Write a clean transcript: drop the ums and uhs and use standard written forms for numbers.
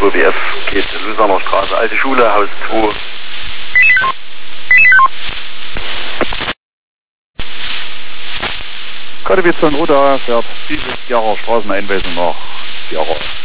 2BF geht Lusaner Straße, alte Schule, Haus 2. KDW 2 Roda fährt diese Gera Straßeneinweisung nach Gera.